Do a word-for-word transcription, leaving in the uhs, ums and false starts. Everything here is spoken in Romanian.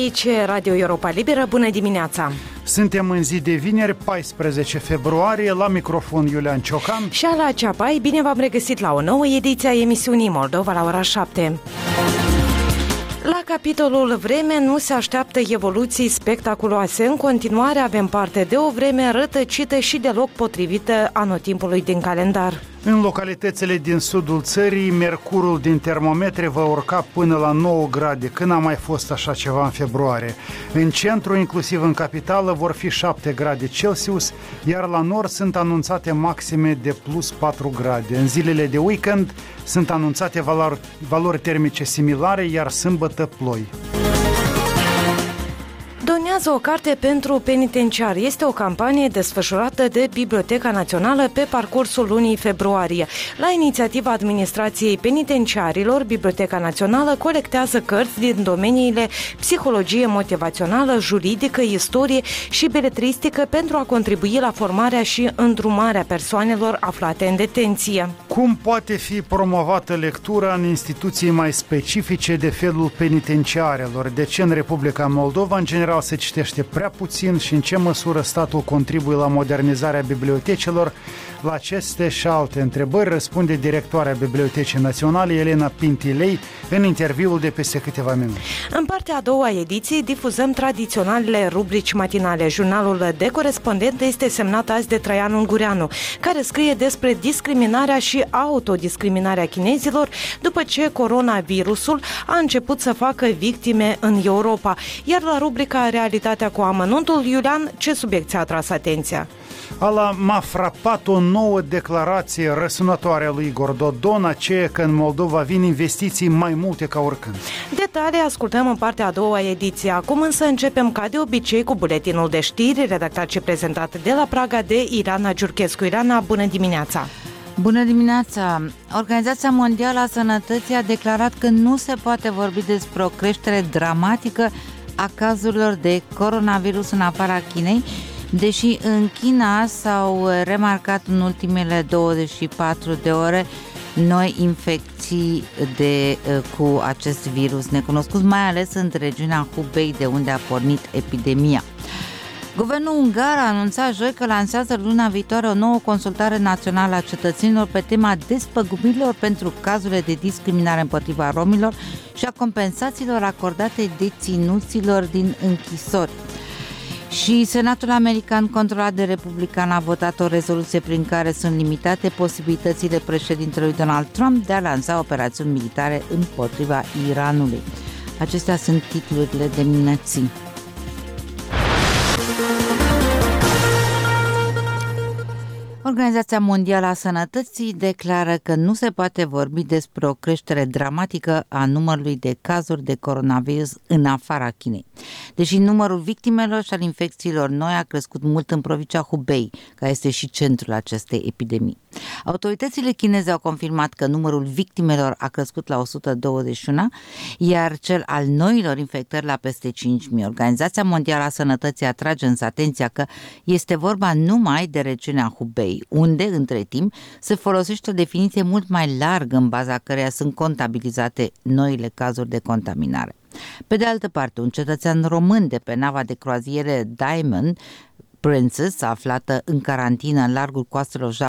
aici Radio Europa Liberă, bună dimineața! Suntem în zi de vineri, paisprezece februarie, la microfon Iulian Ciocan și Ala Ceapai. Bine v-am regăsit la o nouă ediție a emisiunii Moldova la ora șapte. La capitolul vreme nu se așteaptă evoluții spectaculoase. În continuare avem parte de o vreme rătăcită și deloc potrivită anotimpului din calendar. În localitățile din sudul țării, mercurul din termometre va urca până la nouă grade, când a mai fost așa ceva în februarie. În centru, inclusiv în capitală, vor fi șapte grade Celsius, iar la nord sunt anunțate maxime de plus patru grade. În zilele de weekend sunt anunțate valori, valori termice similare, iar sâmbătă ploi. Donează o carte pentru penitenciari. Este o campanie desfășurată de Biblioteca Națională pe parcursul lunii februarie. La inițiativa Administrației Penitenciarilor, Biblioteca Națională colectează cărți din domeniile psihologie motivațională, juridică, istorie și beletristică pentru a contribui la formarea și îndrumarea persoanelor aflate în detenție. Cum poate fi promovată lectura în instituții mai specifice de felul penitenciarelor? De ce în Republica Moldova, în general, se citește prea puțin și în ce măsură statul contribuie la modernizarea bibliotecilor? La aceste și alte întrebări răspunde directoarea Bibliotecii Naționale, Elena Pintilei, în interviul de peste câteva minute. În partea a doua ediției difuzăm tradiționalele rubrici matinale. Jurnalul de corespondent este semnat azi de Traian Ungureanu, care scrie despre discriminarea și autodiscriminarea chinezilor după ce coronavirusul a început să facă victime în Europa. Iar la rubrica Realitatea cu amănuntul, Iulian, ce subiect ți-a atras atenția? Ala, m-a frapat o nouă declarație răsunătoare a lui Igor Dodon, aceea că în Moldova vin investiții mai multe ca oricând. Detalii ascultăm în partea a doua ediție. Acum însă începem ca de obicei cu buletinul de știri, redactat și prezentat de la Praga de Irana Giurchescu. Irana, bună dimineața! Bună dimineața! Organizația Mondială a Sănătății a declarat că nu se poate vorbi despre o creștere dramatică a cazurilor de coronavirus în afara Chinei, deși în China s-au remarcat în ultimele douăzeci și patru de ore noi infecții de, cu acest virus necunoscut, mai ales în regiunea Hubei, de unde a pornit epidemia. Guvernul ungar a anunțat joi că lansează luna viitoare o nouă consultare națională a cetățenilor pe tema despăgubirilor pentru cazurile de discriminare împotriva romilor și a compensațiilor acordate deținuților din închisori. Și Senatul American, controlat de republican, a votat o rezoluție prin care sunt limitate posibilitățile președintelui Donald Trump de a lansa operațiuni militare împotriva Iranului. Acestea sunt titlurile de dimineții. Organizația Mondială a Sănătății declară că nu se poate vorbi despre o creștere dramatică a numărului de cazuri de coronavirus în afara Chinei. Deși numărul victimelor și al infecțiilor noi a crescut mult în provincia Hubei, care este și centrul acestei epidemii. Autoritățile chineze au confirmat că numărul victimelor a crescut la o sută douăzeci și unu, iar cel al noilor infectări la peste cinci mii. Organizația Mondială a Sănătății atrage însă atenția că este vorba numai de regiunea Hubei, unde, între timp, se folosește o definiție mult mai largă în baza căreia sunt contabilizate noile cazuri de contaminare. Pe de altă parte, un cetățean român de pe nava de croaziere Diamond Princess, aflată în carantină în largul coastelor